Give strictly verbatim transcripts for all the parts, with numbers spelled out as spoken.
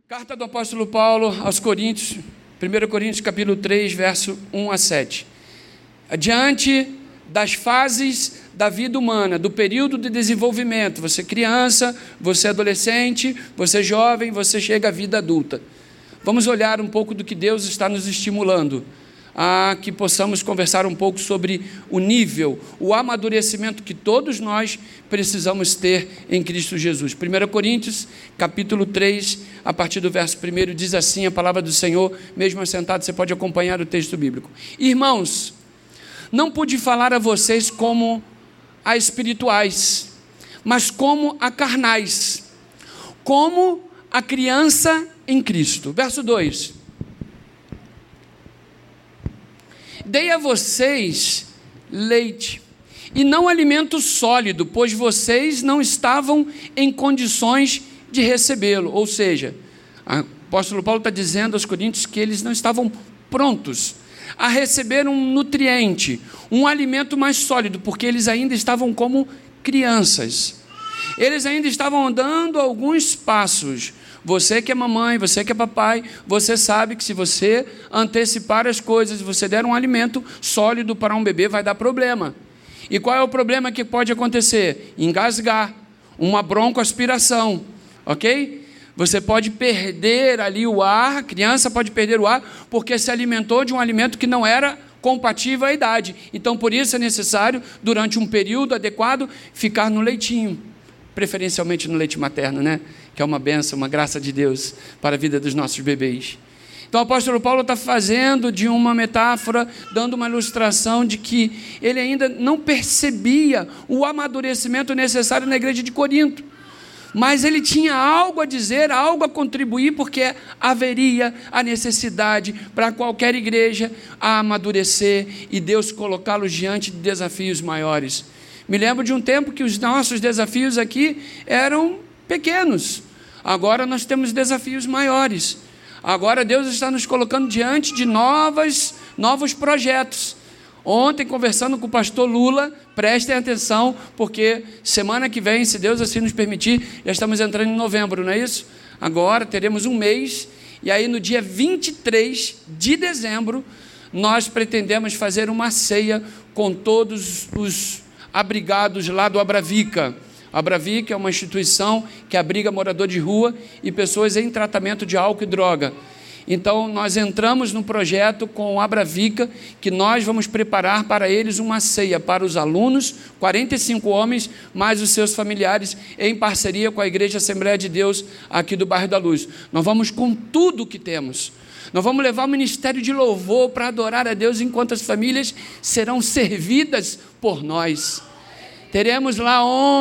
Carta do apóstolo Paulo aos Coríntios, primeira Coríntios capítulo três, verso um a sete. Diante das fases da vida humana, do período de desenvolvimento, você criança, você adolescente, você jovem, você chega à vida adulta. Vamos olhar um pouco do que Deus está nos estimulando, a que possamos conversar um pouco sobre o nível, o amadurecimento que todos nós precisamos ter em Cristo Jesus. primeira Coríntios, capítulo três, a partir do verso primeiro, diz assim a palavra do Senhor, mesmo assentado, você pode acompanhar o texto bíblico. Irmãos, não pude falar a vocês como a espirituais, mas como a carnais, como a criança em Cristo. Verso dois. Dei a vocês leite, e não alimento sólido, pois vocês não estavam em condições de recebê-lo. Ou seja, o apóstolo Paulo está dizendo aos coríntios que eles não estavam prontos a receber um nutriente, um alimento mais sólido, porque eles ainda estavam como crianças. Eles ainda estavam andando alguns passos. Você que é mamãe, você que é papai, você sabe que se você antecipar as coisas, você der um alimento sólido para um bebê, vai dar problema. E qual é o problema que pode acontecer? Engasgar, uma broncoaspiração, ok? Você pode perder ali o ar, a criança pode perder o ar, porque se alimentou de um alimento que não era compatível à idade. Então, por isso é necessário, durante um período adequado, ficar no leitinho, preferencialmente no leite materno, né? Que é uma bênção, uma graça de Deus para a vida dos nossos bebês. Então o apóstolo Paulo está fazendo de uma metáfora, dando uma ilustração de que ele ainda não percebia o amadurecimento necessário na igreja de Corinto, mas ele tinha algo a dizer, algo a contribuir, porque haveria a necessidade para qualquer igreja a amadurecer e Deus colocá-los diante de desafios maiores. Me lembro de um tempo que os nossos desafios aqui eram pequenos. Agora nós temos desafios maiores. Agora Deus está nos colocando diante de novas, novos projetos. Ontem, conversando com o pastor Lula, prestem atenção, porque semana que vem, se Deus assim nos permitir, já estamos entrando em novembro, não é isso? Agora teremos um mês, e aí no dia vinte e três de dezembro, nós pretendemos fazer uma ceia com todos os abrigados lá do Abravica. A Abravica é uma instituição que abriga morador de rua e pessoas em tratamento de álcool e droga. Então, nós entramos no projeto com o Abravica, que nós vamos preparar para eles uma ceia para os alunos, quarenta e cinco homens, mais os seus familiares, em parceria com a Igreja Assembleia de Deus, aqui do bairro da Luz. Nós vamos com tudo o que temos. Nós vamos levar o ministério de louvor para adorar a Deus, enquanto as famílias serão servidas por nós. Teremos lá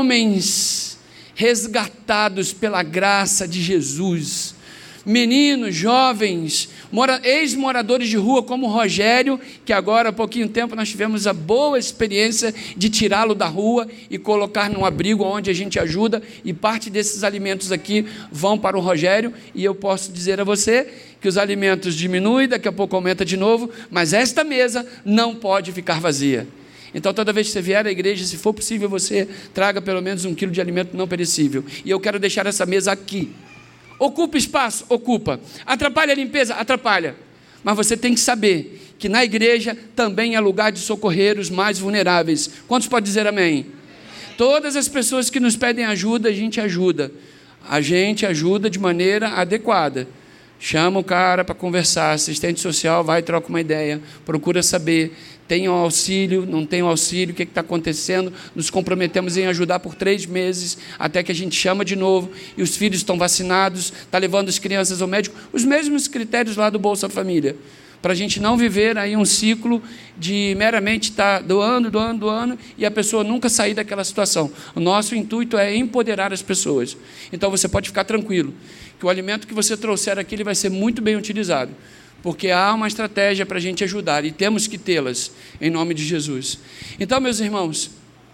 homens resgatados pela graça de Jesus, meninos, jovens, mora, ex-moradores de rua como Rogério, que agora há pouquinho tempo nós tivemos a boa experiência de tirá-lo da rua e colocar num abrigo onde a gente ajuda, e parte desses alimentos aqui vão para o Rogério, e eu posso dizer a você que os alimentos diminuem, daqui a pouco aumenta de novo, mas esta mesa não pode ficar vazia. Então, toda vez que você vier à igreja, se for possível, você traga pelo menos um quilo de alimento não perecível. E eu quero deixar essa mesa aqui. Ocupa espaço? Ocupa. Atrapalha a limpeza? Atrapalha. Mas você tem que saber que na igreja também é lugar de socorrer os mais vulneráveis. Quantos podem dizer amém? Todas as pessoas que nos pedem ajuda, a gente ajuda. A gente ajuda de maneira adequada. Chama o cara para conversar, assistente social, vai e troca uma ideia, procura saber, tem o auxílio, não tem o auxílio, o que está acontecendo, nos comprometemos em ajudar por três meses, até que a gente chama de novo, e os filhos estão vacinados, está levando as crianças ao médico, os mesmos critérios lá do Bolsa Família, para a gente não viver aí um ciclo de meramente estar doando, doando, doando, e a pessoa nunca sair daquela situação. O nosso intuito é empoderar as pessoas. Então você pode ficar tranquilo, que o alimento que você trouxer aqui ele vai ser muito bem utilizado, porque há uma estratégia para a gente ajudar, e temos que tê-las, em nome de Jesus. Então, meus irmãos,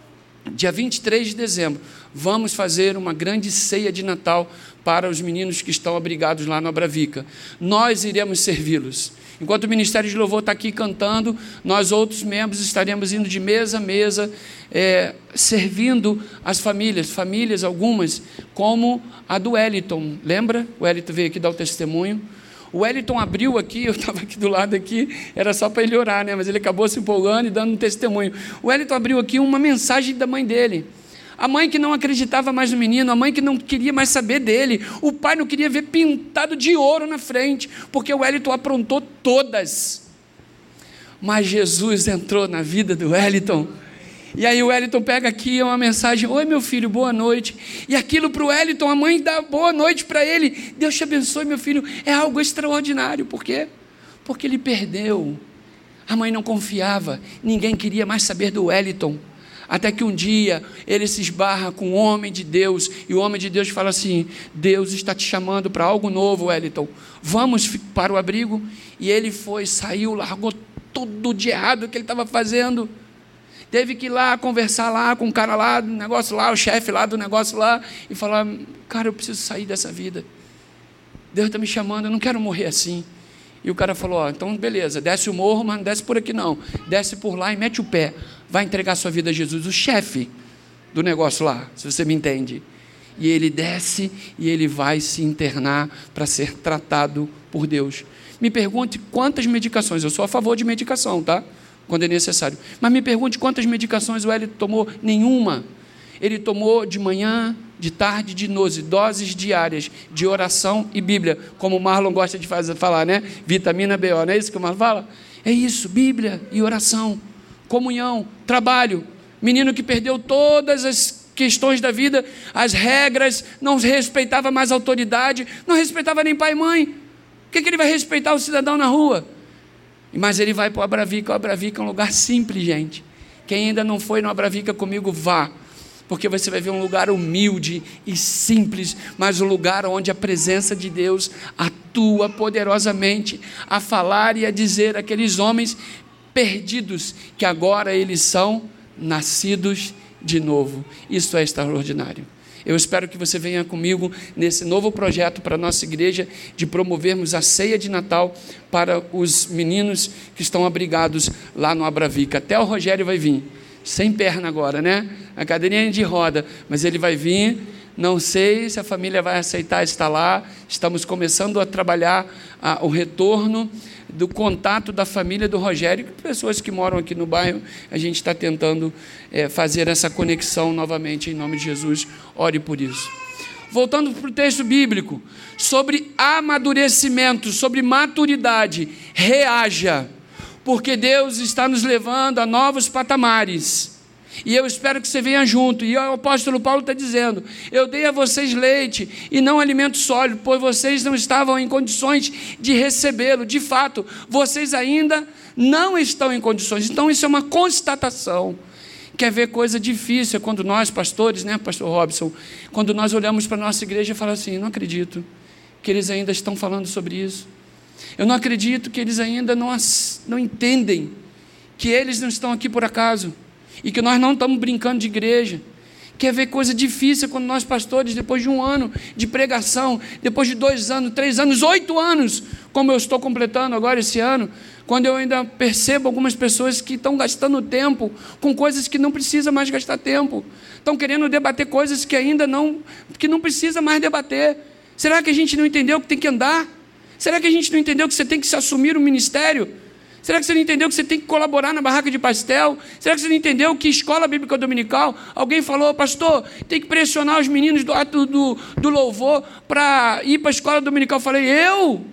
dia vinte e três de dezembro, vamos fazer uma grande ceia de Natal para os meninos que estão abrigados lá no Abravica. Nós iremos servi-los. Enquanto o Ministério de Louvor está aqui cantando, nós outros membros estaremos indo de mesa a mesa, é, servindo as famílias, famílias algumas, como a do Wellington. Lembra? O Wellington veio aqui dar o testemunho. O Wellington abriu aqui, eu estava aqui do lado aqui, era só para ele orar, né? Mas ele acabou se empolgando e dando um testemunho. O Wellington abriu aqui uma mensagem da mãe dele. A mãe que não acreditava mais no menino, a mãe que não queria mais saber dele, o pai não queria ver pintado de ouro na frente, porque o Wellington aprontou todas. Mas Jesus entrou na vida do Wellington. E aí o Wellington pega aqui uma mensagem: oi meu filho, boa noite. E aquilo para o Wellington, a mãe dá boa noite para ele. Deus te abençoe meu filho. É algo extraordinário. Por quê? Porque ele perdeu. A mãe não confiava, ninguém queria mais saber do Wellington. Até que um dia ele se esbarra com o homem de Deus, e o homem de Deus fala assim: Deus está te chamando para algo novo, Wellington, vamos para o abrigo. E ele foi, saiu, largou tudo de errado que ele estava fazendo, teve que ir lá conversar lá com o cara lá do negócio lá, o chefe lá do negócio lá, e falar: cara, eu preciso sair dessa vida, Deus está me chamando, eu não quero morrer assim. E o cara falou: ó, então beleza, desce o morro, mas não desce por aqui não, desce por lá e mete o pé, vai entregar sua vida a Jesus, o chefe do negócio lá, se você me entende. E ele desce e ele vai se internar para ser tratado por Deus. Me pergunte quantas medicações, eu sou a favor de medicação, tá? Quando é necessário, mas me pergunte quantas medicações o Wellington tomou. Nenhuma. Ele tomou de manhã, de tarde, de noite, doses diárias de oração e Bíblia, como o Marlon gosta de fazer, falar, né? Vitamina B O, não é isso que o Marlon fala? É isso, Bíblia e oração, comunhão, trabalho. Menino que perdeu todas as questões da vida, as regras, não respeitava mais a autoridade, não respeitava nem pai e mãe. O que, que ele vai respeitar o cidadão na rua? Mas ele vai para o Abravica. O Abravica é um lugar simples, gente. Quem ainda não foi no Abravica comigo, vá. Porque você vai ver um lugar humilde e simples, mas um lugar onde a presença de Deus atua poderosamente a falar e a dizer àqueles homens perdidos que agora eles são nascidos de novo. Isso é extraordinário. Eu espero que você venha comigo nesse novo projeto para a nossa igreja, de promovermos a ceia de Natal para os meninos que estão abrigados lá no Abravica. Até o Rogério vai vir, sem perna agora, né? A cadeirinha de roda, mas ele vai vir. Não sei se a família vai aceitar estar lá. Estamos começando a trabalhar a, o retorno do contato da família do Rogério, pessoas que moram aqui no bairro. A gente está tentando é, fazer essa conexão novamente, em nome de Jesus. Ore por isso. Voltando para o texto bíblico, sobre amadurecimento, sobre maturidade, reaja, porque Deus está nos levando a novos patamares. E eu espero que você venha junto. E o apóstolo Paulo está dizendo: eu dei a vocês leite e não alimento sólido, pois vocês não estavam em condições de recebê-lo. De fato, vocês ainda não estão em condições. Então isso é uma constatação. Quer ver coisa difícil? É quando nós, pastores, né, pastor Robson, quando nós olhamos para a nossa igreja e falamos assim: não acredito que eles ainda estão falando sobre isso. Eu não acredito que eles ainda não, não entendem que eles não estão aqui por acaso. E que nós não estamos brincando de igreja. Quer ver coisa difícil quando nós pastores, depois de um ano de pregação, depois de dois anos, três anos, oito anos, como eu estou completando agora esse ano, quando eu ainda percebo algumas pessoas que estão gastando tempo com coisas que não precisa mais gastar tempo, estão querendo debater coisas que ainda não, que não precisa mais debater. Será que a gente não entendeu que tem que andar? Será que a gente não entendeu que você tem que se assumir o ministério? Será que você não entendeu que você tem que colaborar na barraca de pastel? Será que você não entendeu que escola bíblica dominical? Alguém falou: pastor, tem que pressionar os meninos do, do, do louvor para ir para a escola dominical. Eu falei: eu?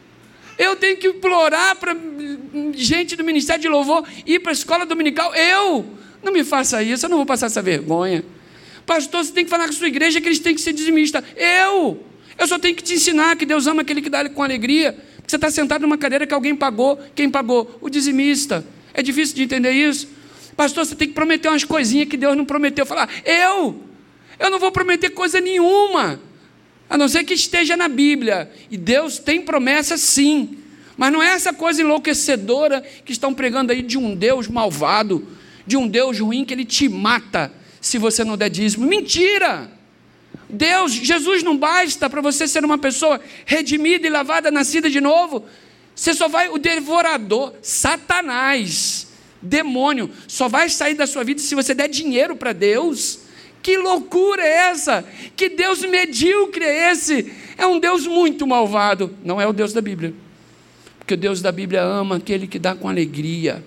Eu tenho que implorar para gente do ministério de louvor ir para a escola dominical? Eu? Não me faça isso, eu não vou passar essa vergonha. Pastor, você tem que falar com a sua igreja que eles têm que ser dizimistas. Eu? Eu só tenho que te ensinar que Deus ama aquele que dá com alegria. Você está sentado numa cadeira que alguém pagou. Quem pagou? O dizimista. É difícil de entender isso? Pastor, você tem que prometer umas coisinhas que Deus não prometeu. Falar: eu? Eu não vou prometer coisa nenhuma, a não ser que esteja na Bíblia. E Deus tem promessa sim, mas não é essa coisa enlouquecedora que estão pregando aí de um Deus malvado, de um Deus ruim que ele te mata se você não der dízimo. Mentira! Deus, Jesus não basta para você ser uma pessoa redimida e lavada, nascida de novo. Você só vai, o devorador, Satanás, demônio, só vai sair da sua vida se você der dinheiro para Deus. Que loucura é essa? Que Deus medíocre é esse? É um Deus muito malvado. Não é o Deus da Bíblia. Porque o Deus da Bíblia ama aquele que dá com alegria.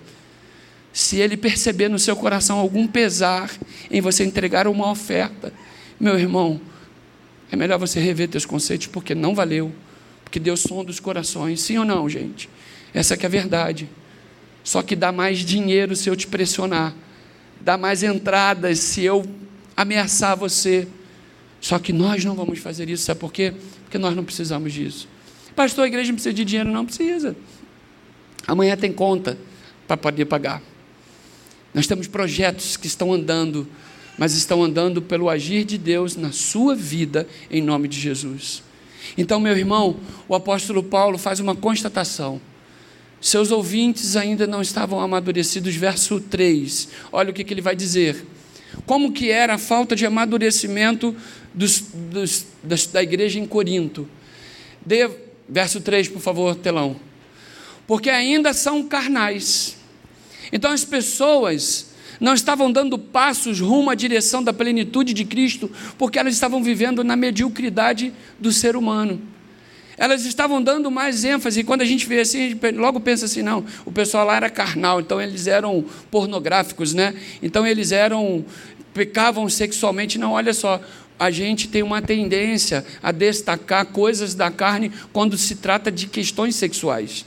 Se Ele perceber no seu coração algum pesar em você entregar uma oferta, meu irmão, é melhor você rever teus conceitos, porque não valeu. Porque Deus sonda os corações. Sim ou não, gente? Essa que é a verdade. Só que dá mais dinheiro se eu te pressionar. Dá mais entradas se eu ameaçar você. Só que nós não vamos fazer isso. Sabe por quê? Porque nós não precisamos disso. Pastor, a igreja não precisa de dinheiro. Não precisa. Amanhã tem conta para poder pagar. Nós temos projetos que estão andando, mas estão andando pelo agir de Deus na sua vida, em nome de Jesus. Então, meu irmão, o apóstolo Paulo faz uma constatação. Seus ouvintes ainda não estavam amadurecidos. Verso três, olha o que, que ele vai dizer. Como que era a falta de amadurecimento dos, dos, das, da igreja em Corinto. Dê, verso três, por favor, telão. Porque ainda são carnais. Então as pessoas não estavam dando passos rumo à direção da plenitude de Cristo, porque elas estavam vivendo na mediocridade do ser humano. Elas estavam dando mais ênfase, e quando a gente vê assim, a gente logo pensa assim, não, o pessoal lá era carnal, então eles eram pornográficos, né? Então eles eram, pecavam sexualmente. Não, olha só, a gente tem uma tendência a destacar coisas da carne quando se trata de questões sexuais.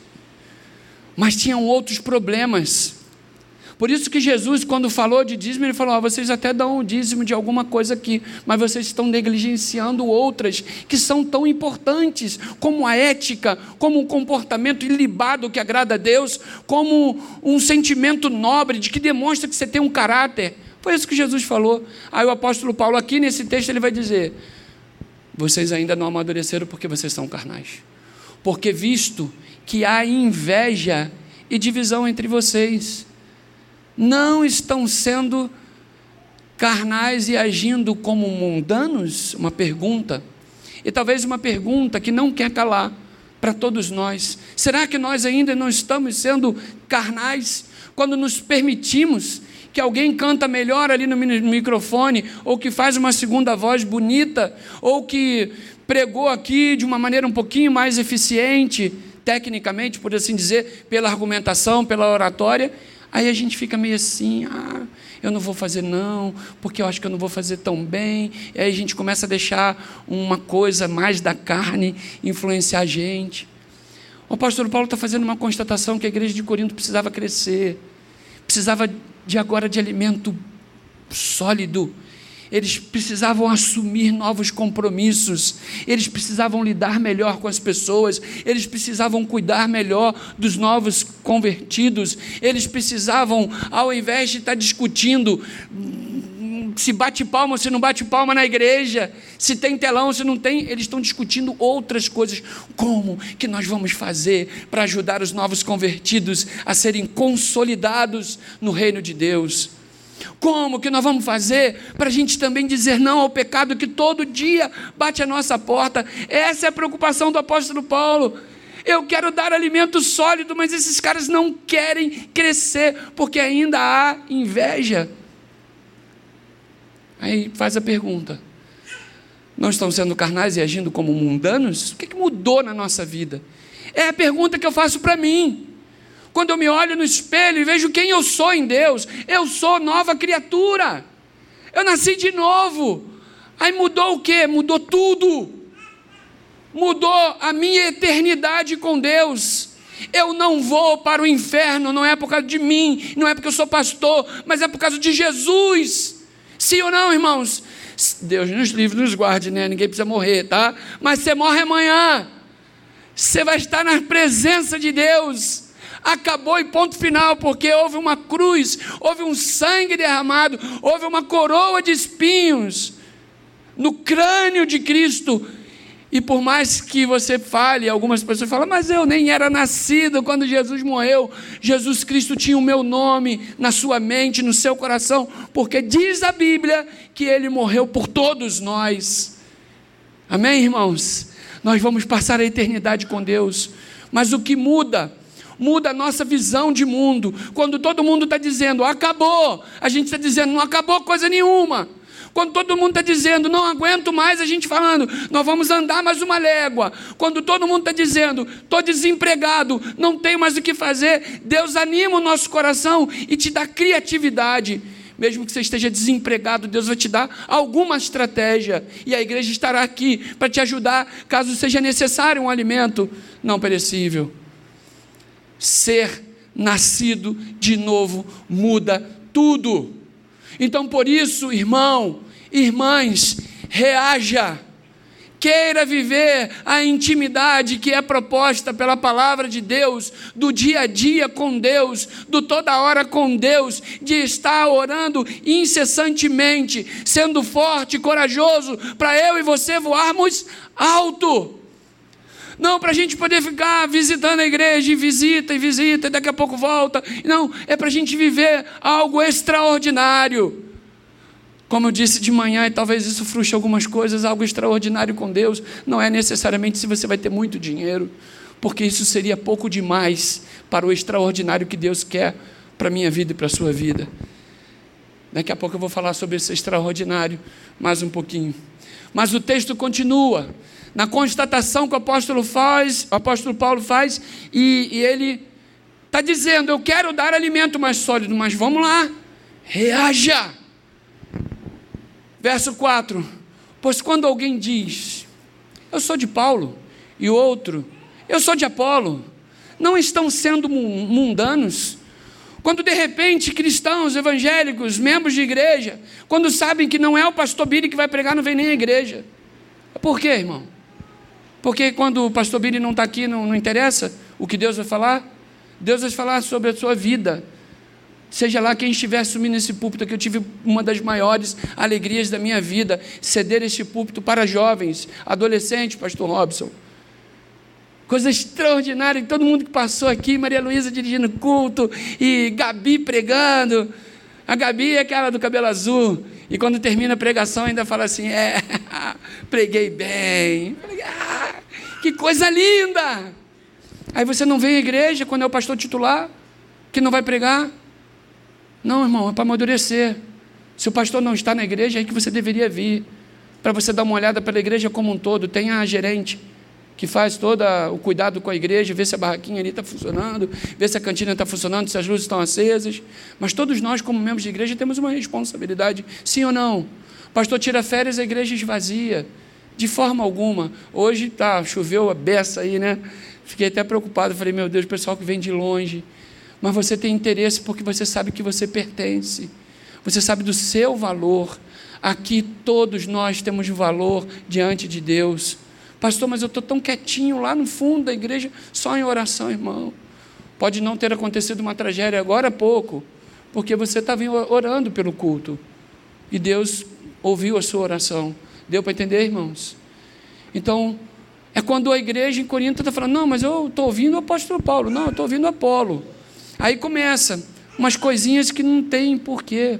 Mas tinham outros problemas. Por isso que Jesus, quando falou de dízimo, ele falou, ah, vocês até dão o dízimo de alguma coisa aqui, mas vocês estão negligenciando outras que são tão importantes, como a ética, como um comportamento ilibado que agrada a Deus, como um sentimento nobre, de que demonstra que você tem um caráter. Foi isso que Jesus falou. Aí o apóstolo Paulo, aqui nesse texto, ele vai dizer, vocês ainda não amadureceram porque vocês são carnais. Porque visto que há inveja e divisão entre vocês, não estão sendo carnais e agindo como mundanos? Uma pergunta, e talvez uma pergunta que não quer calar para todos nós. Será que nós ainda não estamos sendo carnais quando nos permitimos que alguém canta melhor ali no microfone, ou que faz uma segunda voz bonita, ou que pregou aqui de uma maneira um pouquinho mais eficiente, tecnicamente, por assim dizer, pela argumentação, pela oratória? Aí a gente fica meio assim, ah, eu não vou fazer não, porque eu acho que eu não vou fazer tão bem. E aí a gente começa a deixar uma coisa mais da carne influenciar a gente. O apóstolo Paulo está fazendo uma constatação que a igreja de Corinto precisava crescer, precisava de agora de alimento sólido. Eles precisavam assumir novos compromissos, eles precisavam lidar melhor com as pessoas, eles precisavam cuidar melhor dos novos convertidos, eles precisavam, ao invés de estar discutindo se bate palma ou se não bate palma na igreja, se tem telão ou se não tem, eles estão discutindo outras coisas. Como que nós vamos fazer para ajudar os novos convertidos a serem consolidados no reino de Deus? Como que nós vamos fazer para a gente também dizer não ao pecado que todo dia bate a nossa porta? Essa é a preocupação do apóstolo Paulo. Eu quero dar alimento sólido, mas esses caras não querem crescer, porque ainda há inveja. Aí faz a pergunta, não estão sendo carnais e agindo como mundanos? O que, que mudou na nossa vida? É a pergunta que eu faço para mim. Quando eu me olho no espelho e vejo quem eu sou em Deus, eu sou nova criatura, eu nasci de novo. Aí mudou o quê? Mudou tudo, mudou a minha eternidade com Deus. Eu não vou para o inferno, não é por causa de mim, não é porque eu sou pastor, mas é por causa de Jesus. Sim ou não, irmãos? Deus nos livre, nos guarde, né? Ninguém precisa morrer, tá? Mas você morre amanhã, você vai estar na presença de Deus. Acabou e ponto final, porque houve uma cruz, houve um sangue derramado, houve uma coroa de espinhos no crânio de Cristo, E por mais que você fale, algumas pessoas falam, mas eu nem era nascido quando Jesus morreu. Jesus Cristo tinha o meu nome na sua mente, no seu coração, porque diz a Bíblia que Ele morreu por todos nós. Amém, irmãos? Nós vamos passar a eternidade com Deus, mas o que muda? Muda a nossa visão de mundo. Quando todo mundo está dizendo, acabou, a gente está dizendo, não acabou coisa nenhuma. Quando todo mundo está dizendo, não aguento mais, a gente falando, nós vamos andar mais uma légua. Quando todo mundo está dizendo, estou desempregado, não tenho mais o que fazer, Deus anima o nosso coração e te dá criatividade. Mesmo que você esteja desempregado, Deus vai te dar alguma estratégia. E a igreja estará aqui para te ajudar, caso seja necessário um alimento não perecível. Ser nascido de novo muda tudo. Então, por isso, irmão, irmãs, reaja, queira viver a intimidade que é proposta pela palavra de Deus, do dia a dia com Deus, do toda hora com Deus, de estar orando incessantemente, sendo forte e corajoso, para eu e você voarmos alto. Não para a gente poder ficar visitando a igreja, e visita, e visita, e daqui a pouco volta. Não, é para a gente viver algo extraordinário. Como eu disse de manhã, e talvez isso frustre algumas coisas, algo extraordinário com Deus, não é necessariamente se você vai ter muito dinheiro, porque isso seria pouco demais para o extraordinário que Deus quer para a minha vida e para a sua vida. Daqui a pouco eu vou falar sobre esse extraordinário mais um pouquinho. Mas o texto continua, na constatação que o apóstolo faz, o apóstolo Paulo faz, e, e ele está dizendo, eu quero dar alimento mais sólido, mas vamos lá, reaja. Verso quatro, pois quando alguém diz, eu sou de Paulo, e o outro, eu sou de Apolo, não estão sendo mundanos? Quando de repente cristãos, evangélicos, membros de igreja, quando sabem que não é o pastor Billy que vai pregar, não vem nem a igreja. Por quê, irmão? Porque quando o pastor Billy não está aqui, não, não interessa o que Deus vai falar? Deus vai falar sobre a sua vida. Seja lá quem estiver assumindo esse púlpito, que eu tive uma das maiores alegrias da minha vida, ceder este púlpito para jovens, adolescentes, pastor Robson. Coisa extraordinária, e todo mundo que passou aqui, Maria Luísa dirigindo culto, e Gabi pregando. A Gabi é aquela do cabelo azul, e quando termina a pregação ainda fala assim, é, preguei bem. Ah, que coisa linda! Aí você não vem à igreja quando é o pastor titular, que não vai pregar? Não, irmão, é para amadurecer. Se o pastor não está na igreja, é aí que você deveria vir, para você dar uma olhada pela igreja como um todo. Tem a gerente que faz todo o cuidado com a igreja, ver se a barraquinha ali está funcionando, ver se a cantina está funcionando, se as luzes estão acesas. Mas todos nós, como membros de igreja, temos uma responsabilidade, sim ou não? O pastor tira férias, a igreja esvazia, de forma alguma. Hoje, tá, choveu a beça aí, né? Fiquei até preocupado, falei, meu Deus, o pessoal que vem de longe. Mas você tem interesse porque você sabe que você pertence, você sabe do seu valor. Aqui todos nós temos valor diante de Deus. Pastor, mas eu estou tão quietinho lá no fundo da igreja, só em oração, irmão. Pode não ter acontecido uma tragédia agora há pouco, porque você estava orando pelo culto, e Deus ouviu a sua oração. Deu para entender, irmãos? Então, é quando a igreja em Corinto está falando, não, mas eu estou ouvindo o apóstolo Paulo, não, eu estou ouvindo Apolo. Aí começa umas coisinhas que não tem porquê.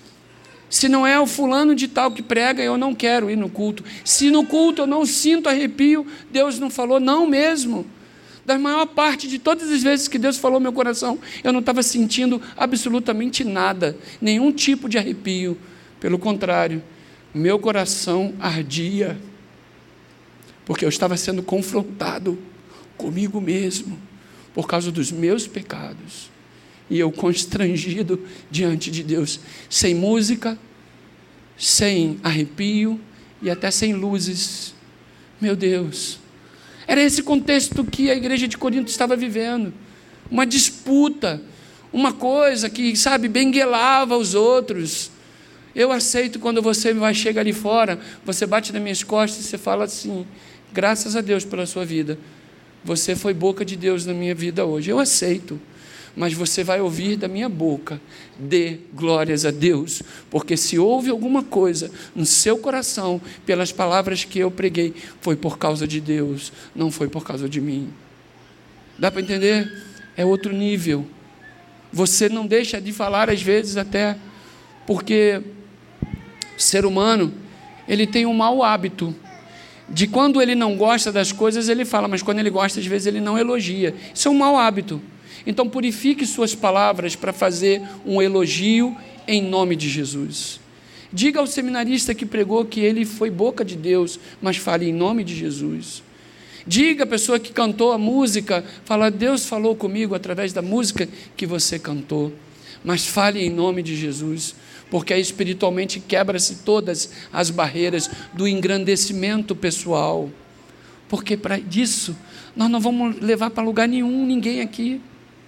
Se não é o fulano de tal que prega, eu não quero ir no culto. Se no culto eu não sinto arrepio, Deus não falou, não mesmo. Da maior parte de todas as vezes que Deus falou no meu coração, eu não estava sentindo absolutamente nada, nenhum tipo de arrepio. Pelo contrário, meu coração ardia, porque eu estava sendo confrontado comigo mesmo, por causa dos meus pecados. E eu constrangido diante de Deus, sem música, sem arrepio e até sem luzes. Meu Deus, era esse contexto que a igreja de Corinto estava vivendo, uma disputa, uma coisa que, sabe, benguelava os outros. Eu aceito quando você vai chegar ali fora, você bate nas minhas costas e você fala assim, graças a Deus pela sua vida, você foi boca de Deus na minha vida hoje, eu aceito. mas você vai ouvir da minha boca: dê glórias a Deus, porque se houve alguma coisa no seu coração pelas palavras que eu preguei, foi por causa de Deus, não foi por causa de mim. Dá para entender? É outro nível. Você não deixa de falar às vezes, até porque o ser humano, ele tem um mau hábito de, quando ele não gosta das coisas, ele fala, mas quando ele gosta, às vezes ele não elogia. Isso é um mau hábito. Então purifique suas palavras para fazer um elogio em nome de Jesus. Diga ao seminarista que pregou que ele foi boca de Deus, mas fale em nome de Jesus. Diga à pessoa que cantou a música, fala: Deus falou comigo através da música que você cantou, mas fale em nome de Jesus, porque aí espiritualmente quebra-se todas as barreiras do engrandecimento pessoal, porque para disso nós não vamos levar para lugar nenhum, ninguém aqui.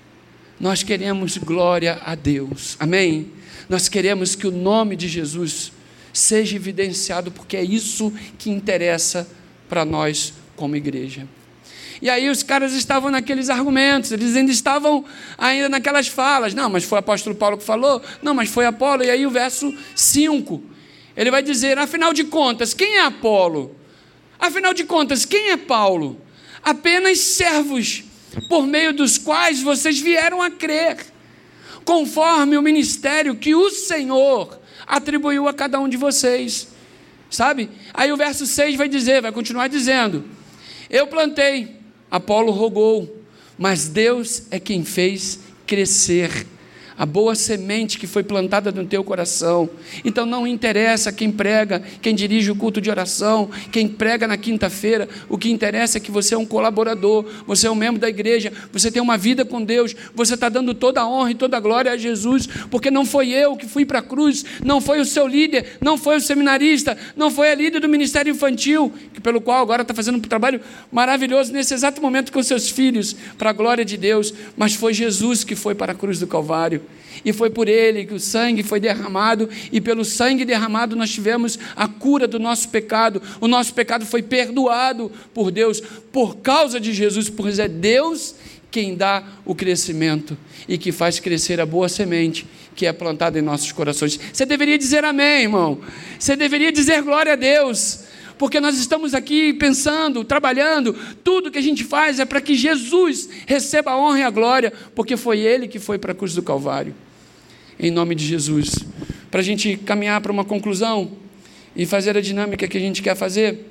Nós queremos glória a Deus, amém? Nós queremos que o nome de Jesus seja evidenciado, porque é isso que interessa para nós como igreja. E aí os caras estavam naqueles argumentos, eles ainda estavam ainda naquelas falas, não, mas foi o apóstolo Paulo que falou, não, mas foi Apolo. E aí o verso cinco, ele vai dizer: afinal de contas, quem é Apolo? Afinal de contas, quem é Paulo? Apenas servos, por meio dos quais vocês vieram a crer, conforme o ministério que o Senhor atribuiu a cada um de vocês, sabe? Aí o verso seis vai dizer, vai continuar dizendo: eu plantei, Apolo rogou, mas Deus é quem fez crescer a boa semente que foi plantada no teu coração. Então não interessa quem prega, quem dirige o culto de oração, quem prega na quinta-feira, o que interessa é que você é um colaborador, você é um membro da igreja, você tem uma vida com Deus, você está dando toda a honra e toda a glória a Jesus, porque não foi eu que fui para a cruz, não foi o seu líder, não foi o seminarista, não foi a líder do ministério infantil, que pelo qual agora está fazendo um trabalho maravilhoso nesse exato momento com seus filhos, para a glória de Deus, mas foi Jesus que foi para a cruz do Calvário. E foi por ele que o sangue foi derramado, e pelo sangue derramado nós tivemos a cura do nosso pecado. O nosso pecado foi perdoado por Deus, por causa de Jesus, pois é Deus quem dá o crescimento e que faz crescer a boa semente que é plantada em nossos corações. Você deveria dizer amém, irmão. Você deveria dizer glória a Deus, porque nós estamos aqui pensando, trabalhando, tudo que a gente faz é para que Jesus receba a honra e a glória, porque foi Ele que foi para a cruz do Calvário. Em nome de Jesus. Para a gente caminhar para uma conclusão e fazer a dinâmica que a gente quer fazer,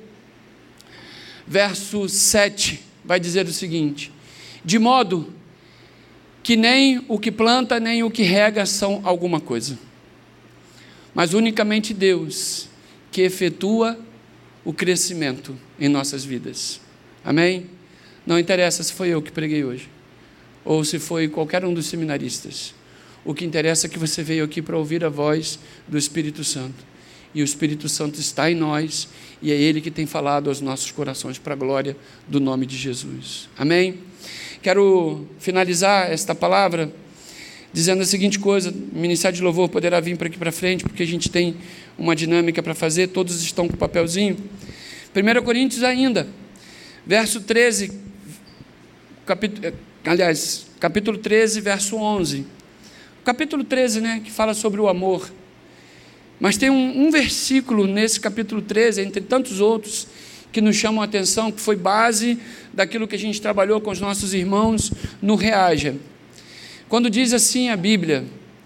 verso sete vai dizer o seguinte: de modo que nem o que planta, nem o que rega são alguma coisa, mas unicamente Deus que efetua o crescimento em nossas vidas. Amém? Não interessa se foi eu que preguei hoje, ou se foi qualquer um dos seminaristas. O que interessa é que você veio aqui para ouvir a voz do Espírito Santo. E o Espírito Santo está em nós, e é Ele que tem falado aos nossos corações para a glória do nome de Jesus. Amém? Quero finalizar esta palavra dizendo a seguinte coisa: o Ministério de Louvor poderá vir para aqui para frente, porque a gente tem uma dinâmica para fazer, todos estão com o papelzinho. primeira Coríntios ainda, verso treze, capítulo, aliás, capítulo treze, verso onze. Capítulo treze, né, que fala sobre o amor. Mas tem um, um versículo nesse capítulo treze, entre tantos outros, que nos chamam a atenção, que foi base daquilo que a gente trabalhou com os nossos irmãos no Reaja. Quando diz assim a Bíblia: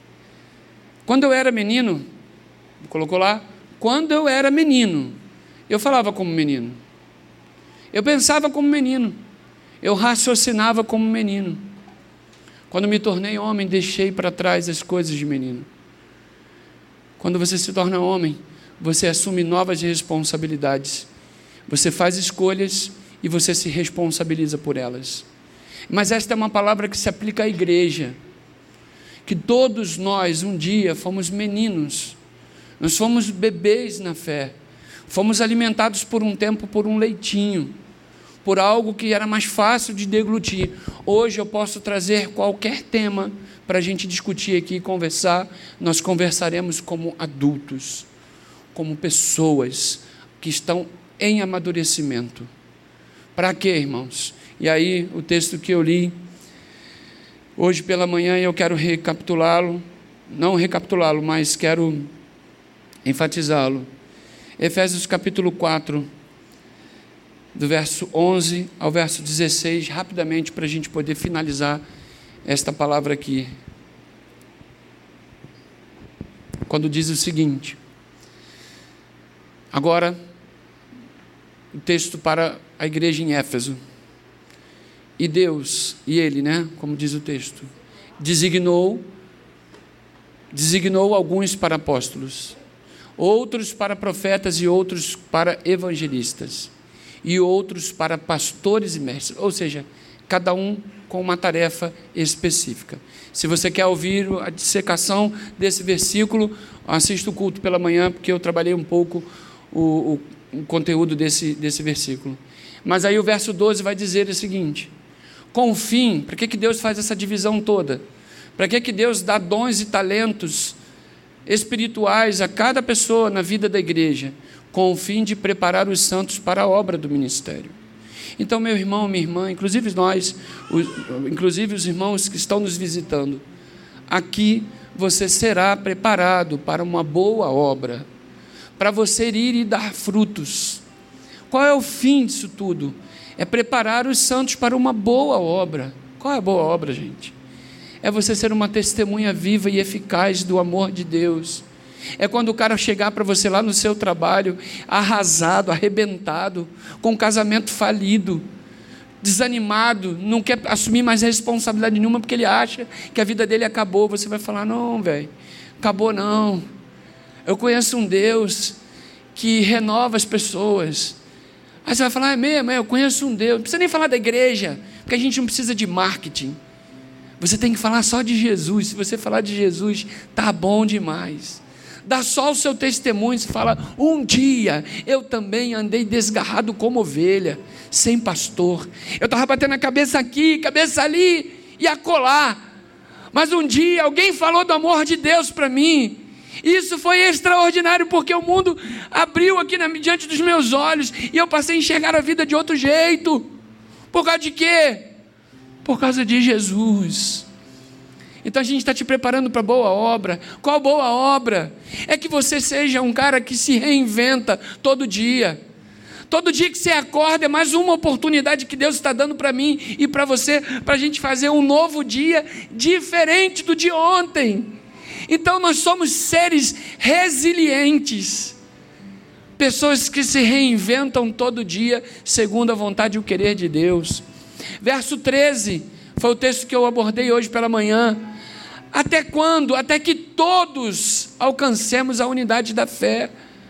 quando eu era menino, colocou lá, quando eu era menino, eu falava como menino, eu pensava como menino, eu raciocinava como menino. Quando me tornei homem, deixei para trás as coisas de menino. Quando você se torna homem, você assume novas responsabilidades. Você faz escolhas e você se responsabiliza por elas. Mas esta é uma palavra que se aplica à igreja, que todos nós um dia fomos meninos, nós fomos bebês na fé, fomos alimentados por um tempo por um leitinho, por algo que era mais fácil de deglutir. Hoje eu posso trazer qualquer tema para a gente discutir aqui e conversar. Nós conversaremos como adultos, como pessoas que estão em amadurecimento. Para quê, irmãos? E aí o texto que eu li Hoje pela manhã eu quero recapitulá-lo, não recapitulá-lo, mas quero enfatizá-lo. Efésios capítulo quatro, do verso onze ao verso dezesseis, rapidamente, para a gente poder finalizar esta palavra aqui. Quando diz o seguinte: agora, o texto para a igreja em Éfeso. E Deus, e Ele, né, como diz o texto, designou, designou alguns para apóstolos, outros para profetas e outros para evangelistas, e outros para pastores e mestres, ou seja, cada um com uma tarefa específica. Se você quer ouvir a dissecação desse versículo, assista o culto pela manhã, porque eu trabalhei um pouco o, o, o conteúdo desse, desse versículo. Mas aí o verso doze vai dizer o seguinte: com o fim, para que, que Deus faz essa divisão toda? Para que, que Deus dá dons e talentos espirituais a cada pessoa na vida da igreja? Com o fim de preparar os santos para a obra do ministério. Então, meu irmão, minha irmã, inclusive nós, os, inclusive os irmãos que estão nos visitando, aqui você será preparado para uma boa obra, para você ir e dar frutos. Qual é o fim disso tudo? É preparar os santos para uma boa obra. Qual é a boa obra, gente? É você ser uma testemunha viva e eficaz do amor de Deus. É quando o cara chegar para você lá no seu trabalho, arrasado, arrebentado, com um casamento falido, desanimado, não quer assumir mais responsabilidade nenhuma porque ele acha que a vida dele acabou. Você vai falar: não, velho, acabou não. Eu conheço um Deus que renova as pessoas. Aí você vai falar: é mesmo, eu conheço um Deus. Não precisa nem falar da igreja, porque a gente não precisa de marketing. Você tem que falar só de Jesus. Se você falar de Jesus, tá bom demais. Dá só o seu testemunho. Você fala: um dia eu também andei desgarrado como ovelha, sem pastor. Eu estava batendo a cabeça aqui, cabeça ali e acolá. Mas um dia alguém falou do amor de Deus para mim. Isso foi extraordinário, porque o mundo abriu aqui na, diante dos meus olhos, e eu passei a enxergar a vida de outro jeito. Por causa de quê? Por causa de Jesus. Então a gente está te preparando para boa obra. Qual boa obra? É que você seja um cara que se reinventa todo dia. Todo dia que você acorda é mais uma oportunidade que Deus está dando para mim e para você, para a gente fazer um novo dia diferente do de ontem. Então nós somos seres resilientes, pessoas que se reinventam todo dia segundo a vontade e o querer de Deus. Verso treze foi o texto que eu abordei hoje pela manhã. Até quando? Até que todos alcancemos a unidade da fé.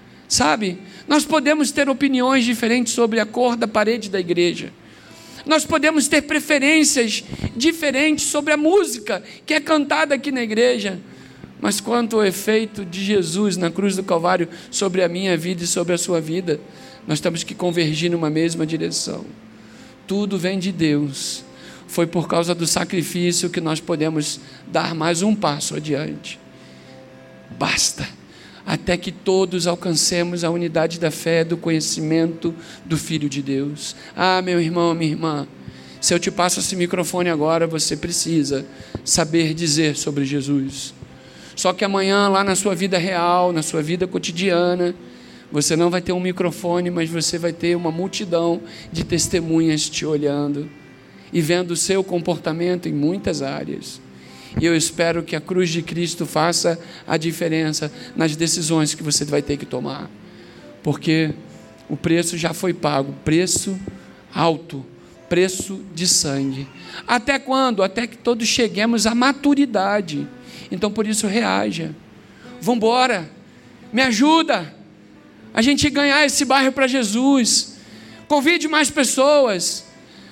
Sabe, nós podemos ter opiniões diferentes sobre a cor da parede da igreja. Nós podemos ter preferências diferentes sobre a música que é cantada aqui na igreja. Mas quanto ao efeito de Jesus na cruz do Calvário sobre a minha vida e sobre a sua vida, nós temos que convergir numa mesma direção. Tudo vem de Deus. Foi por causa do sacrifício que nós podemos dar mais um passo adiante. Basta, até que todos alcancemos a unidade da fé, do conhecimento do Filho de Deus. Ah, meu irmão, minha irmã, se eu te passo esse microfone agora, você precisa saber dizer sobre Jesus. Só que amanhã, lá na sua vida real, na sua vida cotidiana, você não vai ter um microfone, mas você vai ter uma multidão de testemunhas te olhando e vendo o seu comportamento em muitas áreas. E eu espero que a cruz de Cristo faça a diferença nas decisões que você vai ter que tomar, porque o preço já foi pago, preço alto, preço de sangue. Até quando? Até que todos cheguemos à maturidade. Então, por isso, reaja. Vamos embora. Me ajuda a gente ganhar esse bairro para Jesus. Convide mais pessoas.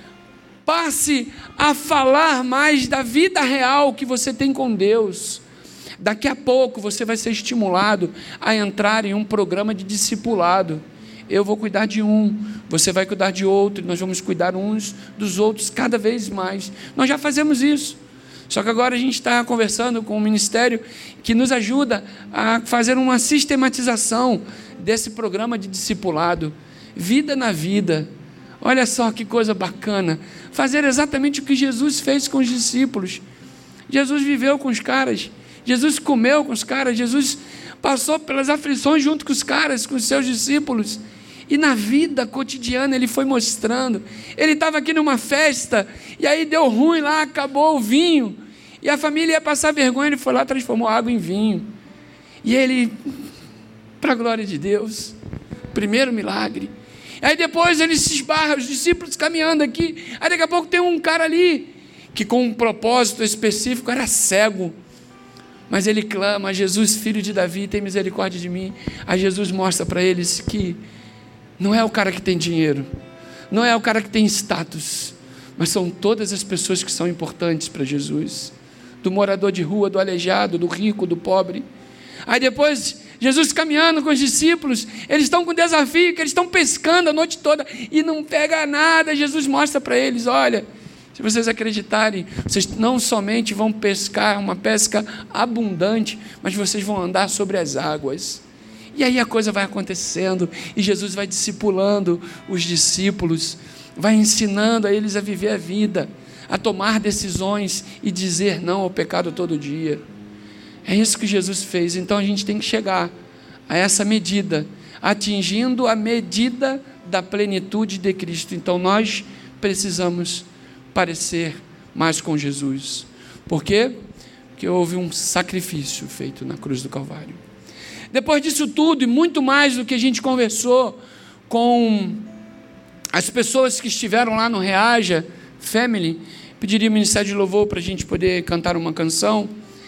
Passe a falar mais da vida real que você tem com Deus. Daqui a pouco você vai ser estimulado a entrar em um programa de discipulado. Eu vou cuidar de um, você vai cuidar de outro, nós vamos cuidar uns dos outros cada vez mais. Nós já fazemos isso. Só que agora a gente está conversando com um ministério que nos ajuda a fazer uma sistematização desse programa de discipulado. Vida na vida. Olha só que coisa bacana. Fazer exatamente o que Jesus fez com os discípulos. Jesus viveu com os caras, Jesus comeu com os caras, Jesus passou pelas aflições junto com os caras, com os seus discípulos. E na vida cotidiana ele foi mostrando. Ele estava aqui numa festa, e aí deu ruim lá, acabou o vinho, e a família ia passar vergonha, ele foi lá e transformou água em vinho. E ele, para a glória de Deus, primeiro milagre. Aí depois ele se esbarra, os discípulos caminhando aqui, aí daqui a pouco tem um cara ali, que com um propósito específico era cego, mas ele clama: Jesus, filho de Davi, tem misericórdia de mim. Aí Jesus mostra para eles que não é o cara que tem dinheiro, não é o cara que tem status, mas são todas as pessoas que são importantes para Jesus, do morador de rua, do aleijado, do rico, do pobre. Aí depois Jesus caminhando com os discípulos, eles estão com desafio, que eles estão pescando a noite toda e não pega nada. Jesus mostra para eles: olha, se vocês acreditarem, vocês não somente vão pescar uma pesca abundante, mas vocês vão andar sobre as águas. E aí a coisa vai acontecendo, e Jesus vai discipulando os discípulos, vai ensinando a eles a viver a vida, a tomar decisões e dizer não ao pecado todo dia. É isso que Jesus fez. Então a gente tem que chegar a essa medida, atingindo a medida da plenitude de Cristo. Então nós precisamos parecer mais com Jesus. Por quê? Porque houve um sacrifício feito na cruz do Calvário. Depois disso tudo, e muito mais do que a gente conversou com as pessoas que estiveram lá no Reaja Family, pediria o Ministério de Louvor para a gente poder cantar uma canção.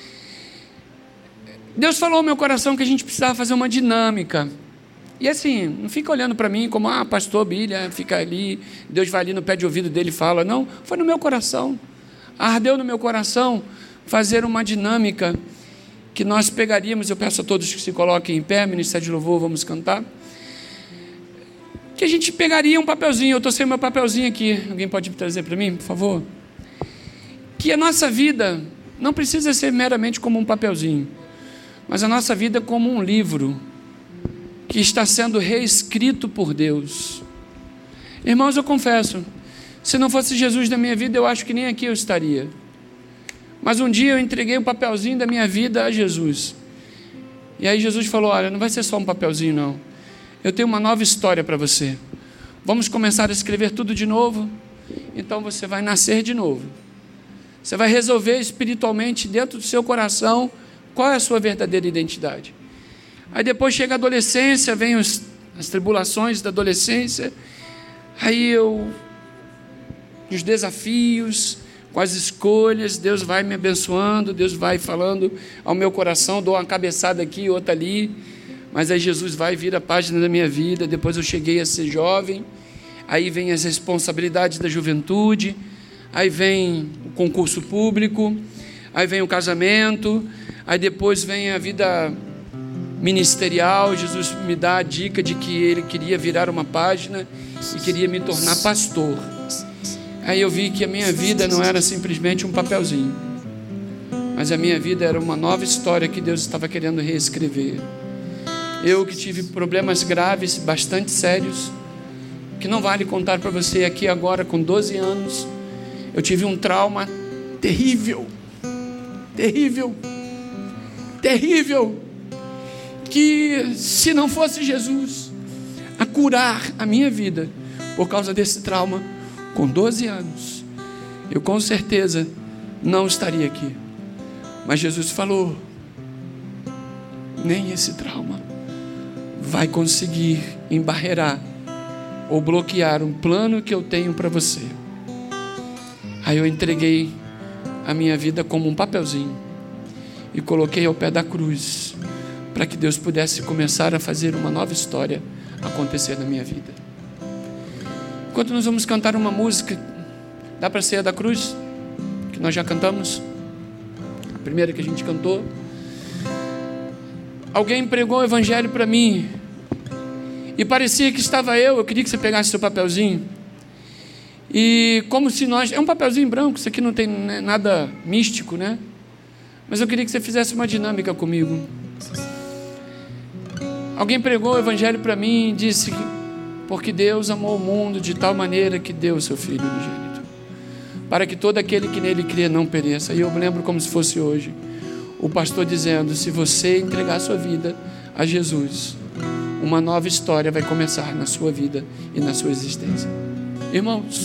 Deus falou ao meu coração que a gente precisava fazer uma dinâmica. E assim, não fica olhando para mim como, ah, pastor Bíblia, fica ali, Deus vai ali no pé de ouvido dele e fala. Não, foi no meu coração. Ardeu no meu coração fazer uma dinâmica que nós pegaríamos. Eu peço a todos que se coloquem em pé, Ministério de Louvor, vamos cantar. Que a gente pegaria um papelzinho, eu estou sem meu papelzinho aqui, alguém pode trazer para mim, por favor? Que a nossa vida não precisa ser meramente como um papelzinho, mas a nossa vida é como um livro que está sendo reescrito por Deus. Irmãos, eu confesso, se não fosse Jesus na minha vida, eu acho que nem aqui eu estaria. Mas um dia eu entreguei o papelzinho da minha vida a Jesus. E aí Jesus falou: olha, não vai ser só um papelzinho não. Eu tenho uma nova história para você. Vamos começar a escrever tudo de novo. Então você vai nascer de novo. Você vai resolver espiritualmente dentro do seu coração qual é a sua verdadeira identidade. Aí depois chega a adolescência, vem os, as tribulações da adolescência. Aí eu, os desafios, com as escolhas, Deus vai me abençoando, Deus vai falando ao meu coração, dou uma cabeçada aqui, outra ali, mas aí Jesus vai vir a página da minha vida. Depois eu cheguei a ser jovem, aí vem as responsabilidades da juventude, aí vem o concurso público, aí vem o casamento, aí depois vem a vida ministerial. Jesus me dá a dica de que ele queria virar uma página e queria me tornar pastor. Aí eu vi que a minha vida não era simplesmente um papelzinho, mas a minha vida era uma nova história que Deus estava querendo reescrever. Eu que tive problemas graves, bastante sérios, que não vale contar para você aqui agora, com doze anos, eu tive um trauma terrível, terrível, terrível, que se não fosse Jesus a curar a minha vida por causa desse trauma, com doze anos, eu com certeza não estaria aqui. Mas Jesus falou: nem esse trauma vai conseguir embarrear ou bloquear um plano que eu tenho para você. Aí eu entreguei a minha vida como um papelzinho e coloquei ao pé da cruz, para que Deus pudesse começar a fazer uma nova história acontecer na minha vida. Enquanto nós vamos cantar uma música, dá para ser a da cruz, que nós já cantamos, a primeira que a gente cantou. Alguém pregou o evangelho para mim, e parecia que estava eu, eu queria que você pegasse seu papelzinho, e como se nós, é um papelzinho branco, isso aqui não tem nada místico, né? Mas eu queria que você fizesse uma dinâmica comigo. Alguém pregou o evangelho para mim e disse: porque Deus amou o mundo de tal maneira que deu o seu Filho unigênito, para que todo aquele que nele crê não pereça. E eu lembro como se fosse hoje, o pastor dizendo: se você entregar a sua vida a Jesus, uma nova história vai começar na sua vida e na sua existência. Irmãos,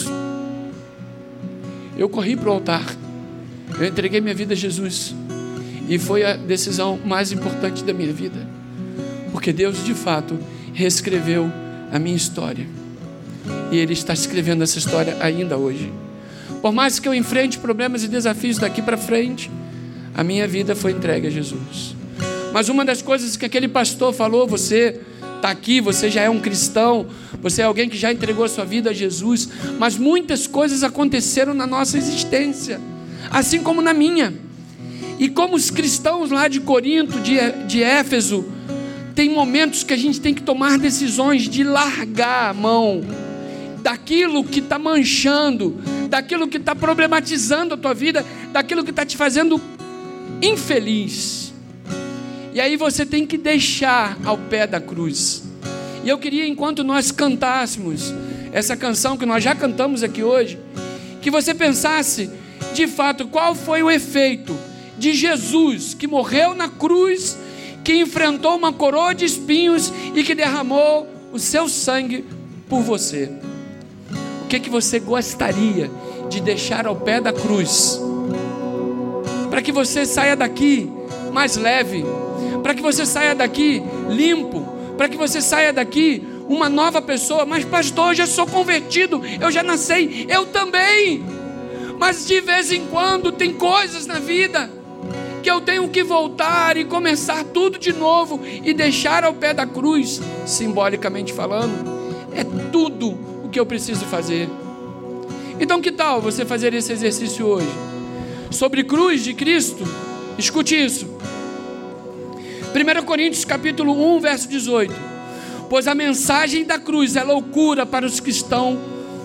eu corri para o altar, eu entreguei minha vida a Jesus, e foi a decisão mais importante da minha vida, porque Deus de fato reescreveu a minha história, e Ele está escrevendo essa história ainda hoje. Por mais que eu enfrente problemas e desafios daqui para frente, a minha vida foi entregue a Jesus. Mas uma das coisas que aquele pastor falou: você está aqui, você já é um cristão, você é alguém que já entregou a sua vida a Jesus, mas muitas coisas aconteceram na nossa existência, assim como na minha. E como os cristãos lá de Corinto, de, de Éfeso, tem momentos que a gente tem que tomar decisões de largar a mão daquilo que está manchando, daquilo que está problematizando a tua vida, daquilo que está te fazendo infeliz. E aí você tem que deixar ao pé da cruz. E eu queria, enquanto nós cantássemos essa canção que nós já cantamos aqui hoje, que você pensasse de fato qual foi o efeito de Jesus, que morreu na cruz, que enfrentou uma coroa de espinhos e que derramou o seu sangue por você. O que que você gostaria de deixar ao pé da cruz, para que você saia daqui mais leve, para que você saia daqui limpo, para que você saia daqui uma nova pessoa? Mas pastor, eu já sou convertido, eu já nasci, eu também, mas de vez em quando tem coisas na vida que eu tenho que voltar e começar tudo de novo e deixar ao pé da cruz. Simbolicamente falando, é tudo o que eu preciso fazer. Então que tal você fazer esse exercício hoje? Sobre cruz de Cristo, escute isso. primeira Coríntios capítulo um, verso dezoito. Pois a mensagem da cruz é loucura para os que estão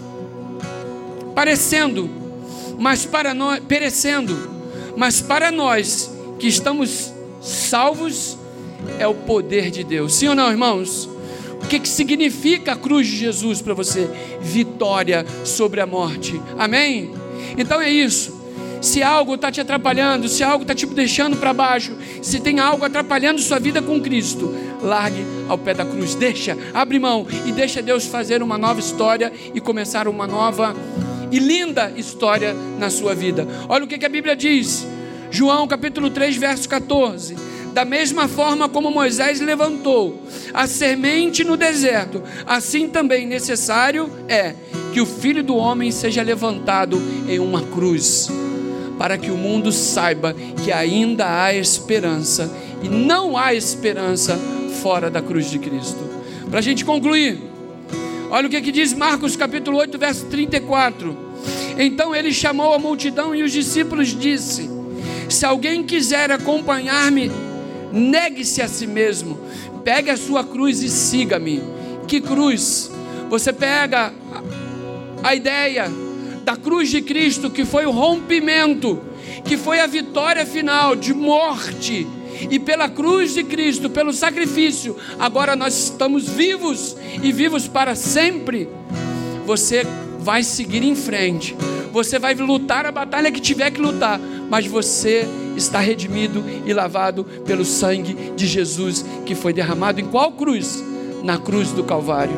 parecendo, mas para nós, perecendo, mas para nós que estamos salvos é o poder de Deus. Sim ou não, irmãos? O que, que significa a cruz de Jesus para você? Vitória sobre a morte. Amém? Então é isso. Se algo está te atrapalhando, se algo está te deixando para baixo, se tem algo atrapalhando sua vida com Cristo, largue ao pé da cruz, deixa, abre mão e deixa Deus fazer uma nova história e começar uma nova e linda história na sua vida. Olha o que, que a Bíblia diz, João capítulo três, verso catorze. Da mesma forma como Moisés levantou a semente no deserto, assim também necessário é que o Filho do Homem seja levantado em uma cruz, para que o mundo saiba que ainda há esperança, e não há esperança fora da cruz de Cristo. Para a gente concluir, olha o que, que diz Marcos capítulo oito, verso trinta e quatro. Então ele chamou a multidão e os discípulos disse: se alguém quiser acompanhar-me, negue-se a si mesmo, pegue a sua cruz e siga-me. Que cruz? Você pega a ideia da cruz de Cristo, que foi o rompimento, que foi a vitória final de morte, e pela cruz de Cristo, pelo sacrifício, agora nós estamos vivos, e vivos para sempre. Você vai seguir em frente, você vai lutar a batalha que tiver que lutar, mas você está redimido e lavado pelo sangue de Jesus, que foi derramado em qual cruz? Na cruz do Calvário.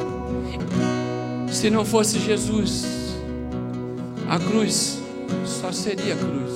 Se não fosse Jesus, a cruz só seria cruz,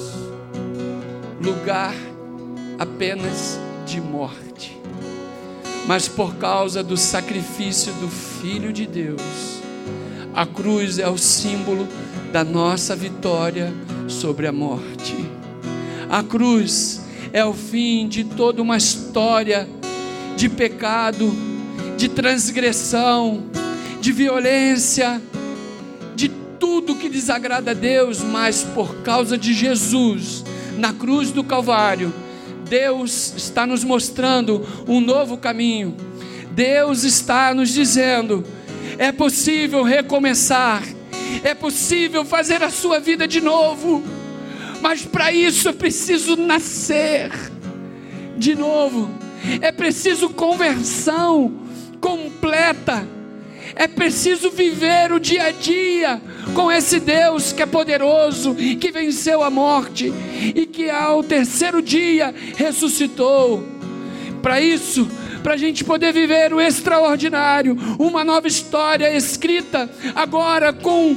lugar apenas de morte. Mas por causa do sacrifício do Filho de Deus, a cruz é o símbolo da nossa vitória sobre a morte. A cruz é o fim de toda uma história de pecado, de transgressão, de violência, de tudo que desagrada a Deus. Mas por causa de Jesus, na cruz do Calvário, Deus está nos mostrando um novo caminho. Deus está nos dizendo: é possível recomeçar, é possível fazer a sua vida de novo, mas para isso é preciso nascer de novo, é preciso conversão completa, É preciso viver o dia a dia com esse Deus que é poderoso, que venceu a morte e que ao terceiro dia ressuscitou. Para isso, para a gente poder viver o extraordinário, uma nova história escrita agora com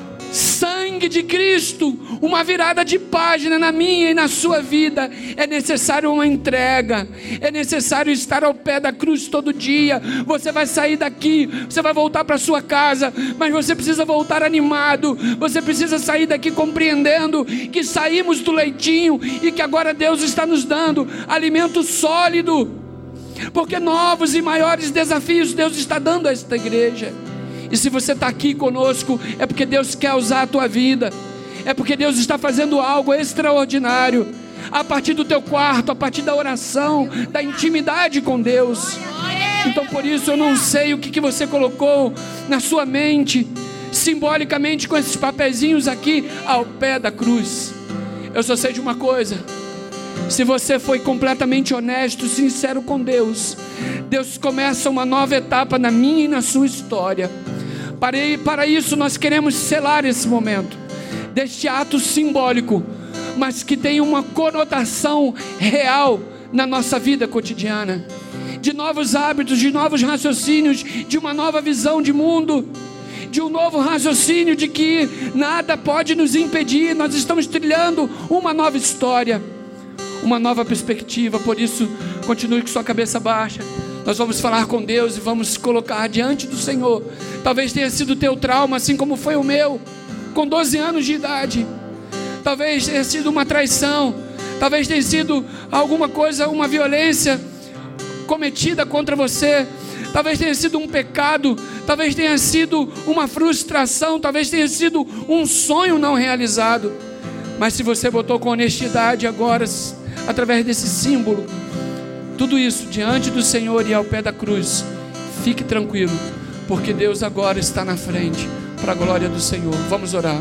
sangue de Cristo, uma virada de página na minha e na sua vida, é necessário uma entrega, é necessário estar ao pé da cruz todo dia. Você vai sair daqui, você vai voltar para sua casa, mas você precisa voltar animado, você precisa sair daqui compreendendo que saímos do leitinho e que agora Deus está nos dando alimento sólido, porque novos e maiores desafios Deus está dando a esta igreja. E se você está aqui conosco, é porque Deus quer usar a tua vida, é porque Deus está fazendo algo extraordinário, a partir do teu quarto, a partir da oração, da intimidade com Deus. Então por isso eu não sei o que, que você colocou na sua mente, simbolicamente com esses papeizinhos aqui ao pé da cruz. Eu só sei de uma coisa: se você foi completamente honesto, sincero com Deus, Deus começa uma nova etapa na minha e na sua história. Para, para isso nós queremos selar esse momento, deste ato simbólico, mas que tem uma conotação real na nossa vida cotidiana, de novos hábitos, de novos raciocínios, de uma nova visão de mundo, de um novo raciocínio de que nada pode nos impedir. Nós estamos trilhando uma nova história, uma nova perspectiva. Por isso, continue com sua cabeça baixa. Nós vamos falar com Deus e vamos colocar diante do Senhor. Talvez tenha sido o teu trauma, assim como foi o meu, com doze anos de idade. Talvez tenha sido uma traição, talvez tenha sido alguma coisa, uma violência cometida contra você, talvez tenha sido um pecado, talvez tenha sido uma frustração, talvez tenha sido um sonho não realizado. Mas se você botou com honestidade agora, através desse símbolo, tudo isso diante do Senhor e ao pé da cruz, fique tranquilo, porque Deus agora está na frente, para a glória do Senhor. Vamos orar.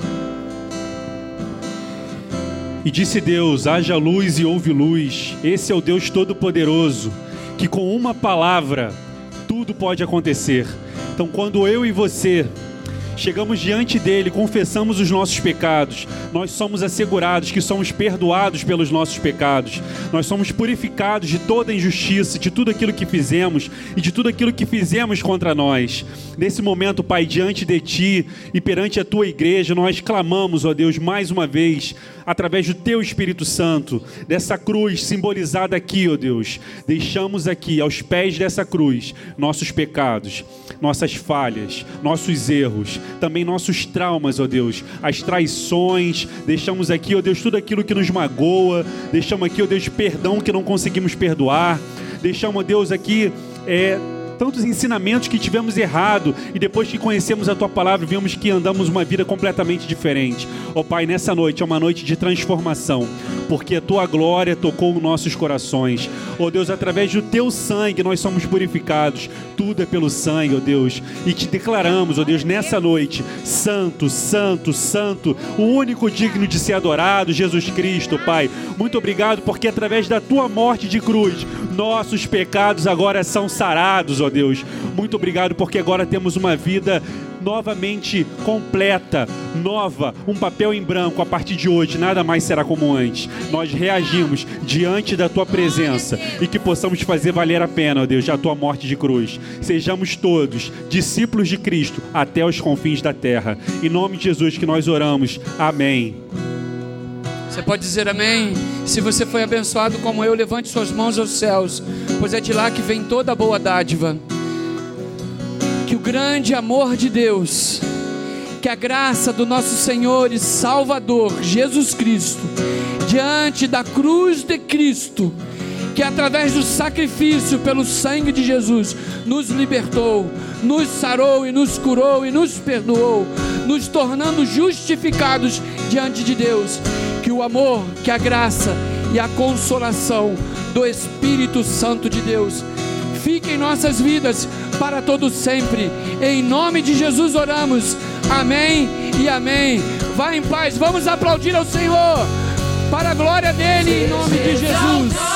E disse Deus: haja luz e houve luz. Esse é o Deus Todo-Poderoso, que com uma palavra tudo pode acontecer. Então quando eu e você chegamos diante dele, confessamos os nossos pecados, nós somos assegurados que somos perdoados pelos nossos pecados, nós somos purificados de toda injustiça, de tudo aquilo que fizemos e de tudo aquilo que fizemos contra nós. Nesse momento, Pai, diante de Ti e perante a Tua igreja, nós clamamos, ó Deus, mais uma vez, através do Teu Espírito Santo, dessa cruz simbolizada aqui, ó Deus, deixamos aqui, aos pés dessa cruz, nossos pecados, nossas falhas, nossos erros, também nossos traumas, ó Deus, as traições, deixamos aqui, ó Deus, tudo aquilo que nos magoa, deixamos aqui, ó Deus, perdão que não conseguimos perdoar, deixamos, ó Deus, aqui, é... tantos ensinamentos que tivemos errado, e depois que conhecemos a Tua Palavra, vimos que andamos uma vida completamente diferente. Ó Pai, nessa noite é uma noite de transformação, porque a Tua glória tocou nossos corações. Ó Deus, através do Teu sangue nós somos purificados, tudo é pelo sangue, ó Deus, e te declaramos, ó Deus, nessa noite, santo, santo, santo, o único digno de ser adorado, Jesus Cristo, Pai. Muito obrigado, porque através da Tua morte de cruz, nossos pecados agora são sarados, ó Deus. Muito obrigado, porque agora temos uma vida novamente completa, nova, um papel em branco. A partir de hoje nada mais será como antes. Nós reagimos diante da Tua presença, e que possamos fazer valer a pena, ó Deus, a Tua morte de cruz. Sejamos todos discípulos de Cristo até os confins da terra. Em nome de Jesus que nós oramos. Amém. Você pode dizer amém? Se você foi abençoado como eu, levante suas mãos aos céus, pois é de lá que vem toda a boa dádiva. Que o grande amor de Deus, que a graça do nosso Senhor e Salvador Jesus Cristo, diante da cruz de Cristo, que através do sacrifício pelo sangue de Jesus nos libertou, nos sarou e nos curou e nos perdoou, nos tornando justificados diante de Deus. Que o amor, que a graça e a consolação do Espírito Santo de Deus fique em nossas vidas para todo sempre. Em nome de Jesus oramos. Amém e amém. Vá em paz. Vamos aplaudir ao Senhor para a glória dele, em nome de Jesus.